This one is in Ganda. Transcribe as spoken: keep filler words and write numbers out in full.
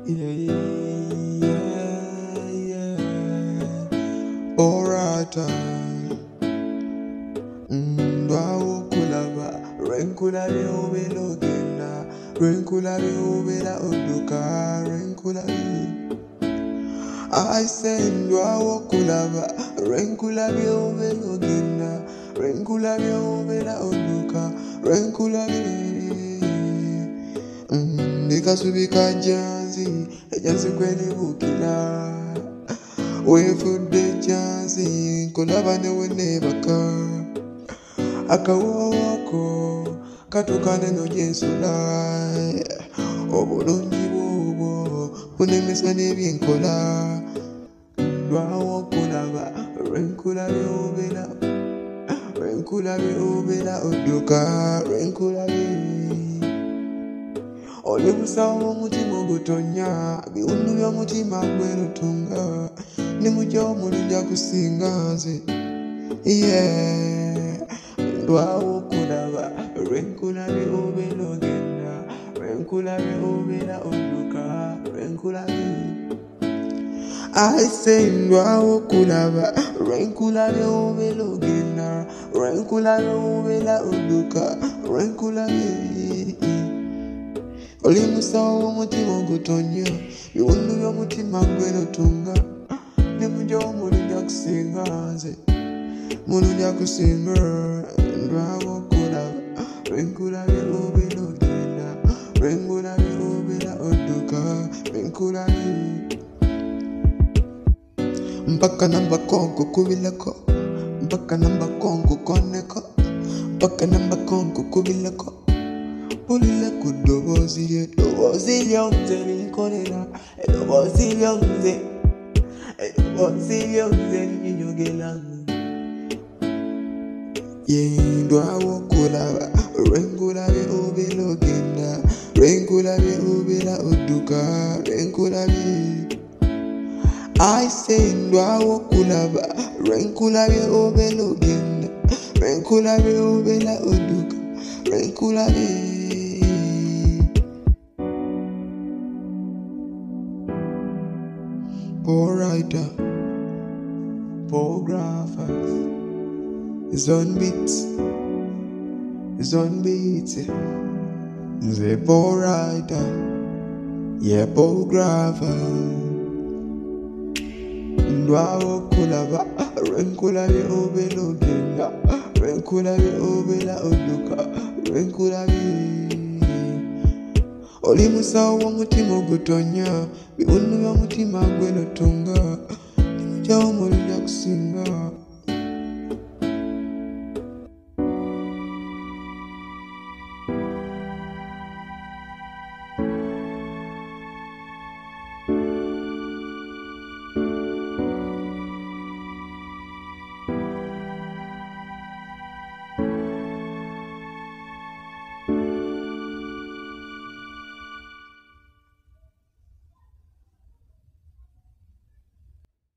Yeah, yeah, yeah. Alright, ndwawo kulaba renkulabe obelogenda renkulabe obela oduka renkulabe I say ndwawo kulaba renkulabe obelogenda renkulabe obela oduka renkulabe ndikasubika janzi ejanzi kwenibukira wefudde janzi kulaba newe nebaka akawoko katukane no jensula obulungi bwobo bunemesa nebyenkola ndwawo kulaba renkulabe obela renkulabe obela oduka renkulabe oli busawo omutima ogutonya biwundu by'omutima gwerutunga nimujja omulungi akusinga nze yeah ndwawo kulaba renkulabe obela ogenda renkulabe obela oduka renkulabe I say ndwawo kulaba renkulabe obela ogenda renkulabe obela oduka renkulabe oli musawo omutima ogutonya biwundu by'omutima gwerutunga nimujja omulungi akusinga nze mulungi akusinga ndwawo kulaba renkulabe obela ogenda renkulabe obela oduka renkulabe mpaka nambakonko kubilako mpaka nambakonko koneko mpaka nambakonko kubilako ulile kudobozi lye dobozi lyonze linkolera edobozi lyonze edobozi lyonze linyogela yendwawo kulaba renkulabe obela ogenda renkulabe obela oduka renkulabe I say ndwawo kulaba renkulabe obela ogenda renkulabe obela oduka renkulabe Poor writer, poor graphics, is on beats, is on beats. The poor writer, yeah, poor graphic. Ndwawo kulaba, renkulabe obela ogenda, renkulabe obela oduka, renkulabe. Oli musawo omutima ogutonya biwundu by'omutima gwerutunga nimujja omulungi akusinga